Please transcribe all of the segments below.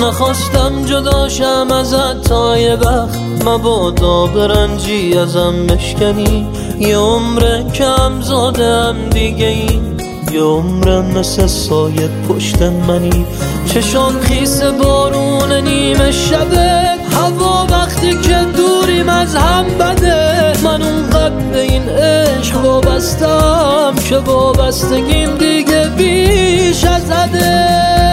نخواستم جداشم ازت تا یه وقت، مبادا برنجی ازم بشکنی. یه عمره کم زادم دیگه، این یه عمره مثل سایه پشت منی. چشام خیس بارون نیمه شبه، هوا وقتی که دوریم از هم بده. من اونقدر به این عشق وابستم که وابستگیم دیگه بیش از حده.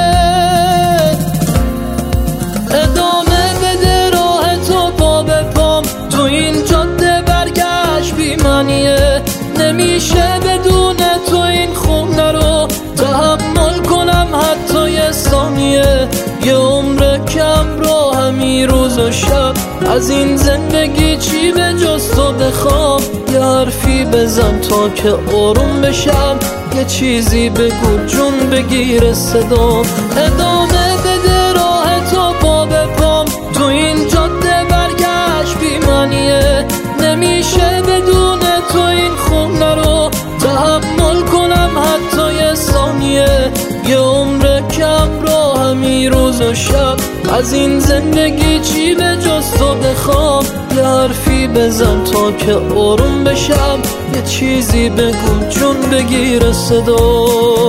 ادامه بده راه تو پا به پام، تو این جاده برگشت بی معنیه. نمیشه بدون تو این خونه رو تحمل کنم حتی یه ثانیه. یه عمر کم رو همین روز و شب، از این زندگی چی به جز تو بخوام. یه حرفی بزن تا که آروم بشم، یه چیزی بگو جون بگیر صدام. ادامه بده راه تو پا به پام، تو این جاده برگشت بی معنیه. نمیشه بدون تو این خونه رو تحمل کنم حتی یه ثانیه. یه عمر کم رو همین روز و شب، از این زندگی چی به جز تو بخوام. یه حرفی بزن تا که آروم بشم، یه چیزی بگو جون بگیر صدا.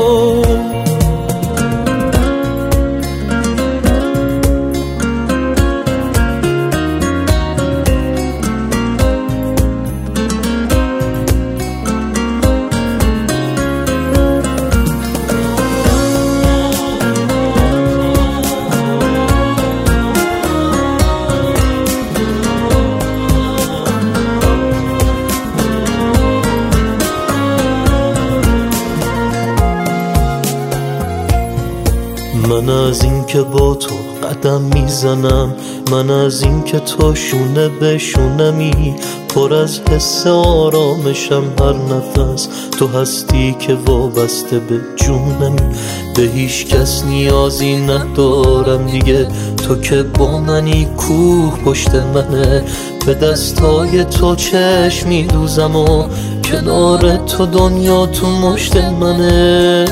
من از این که با تو قدم میزنم، من از این که تو شونه به شونمی، پر از حس آرامشم هر نفس. تو هستی که وابسته به جونمی، به هیچ کس نیازی ندارم دیگه. تو که با منی، کوه پشت منه، به دستای تو چشم میدوزم و کنار تو دنیا تو مشت منه.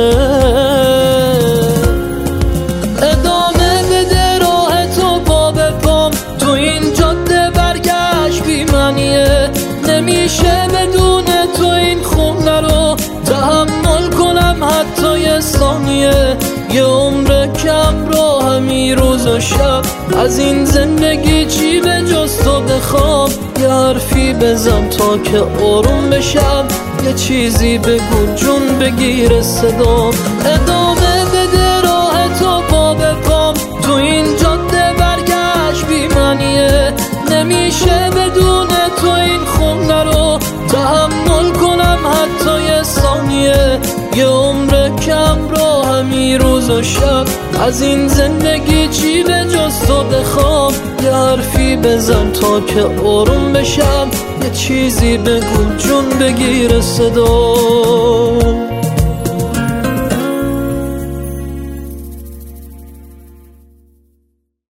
ادامه بده راه تو پا به پام، تو این جاده برگشت بی معنیه. نمیشه بدون تو این خونه رو تحمل کنم حتی یه ثانیه. یه عمر کم رو همین روز و شب، از این زندگی چی به جز تو بخوام. یه حرفی بزن تا که آروم بشم، یه چیزی بگو جون بگیر صدام. ادامه بده راه تو پا به پام، تو این جاده برگشت بی معنیه. نمیشه بدون تو این خونه رو تحمل کنم حتی یه ثانیه. یه عمر کم رو همین روز و شب، از این زندگی چی به جز تو بخوام. یه حرفی بزن تا که آروم بشم، یه چیزی بگو جون بگیر صدا.